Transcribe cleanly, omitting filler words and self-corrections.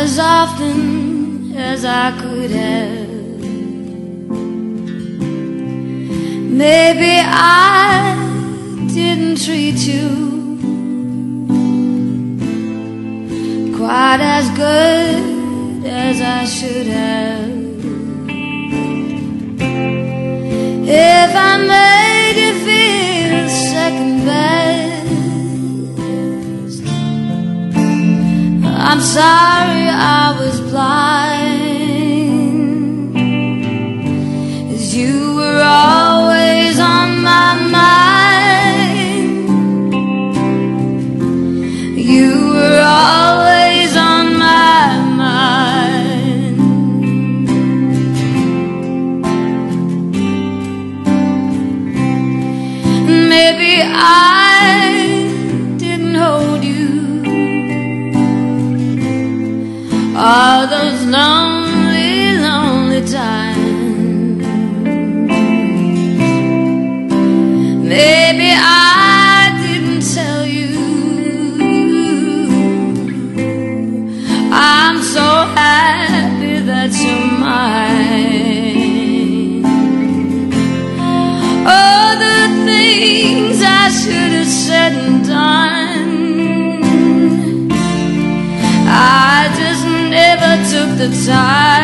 as often as I could have. Maybe I didn't treat you quite as good as I should have. If I made you feel second best, I'm sorry I was blind, 'cause you were always on my mind. You were always on my mind. Maybe I didn't hold you all those lonely, lonely times. Maybe I didn't tell you I'm so happy that you're mine. Oh, the things I should have said and done, I just never took the time.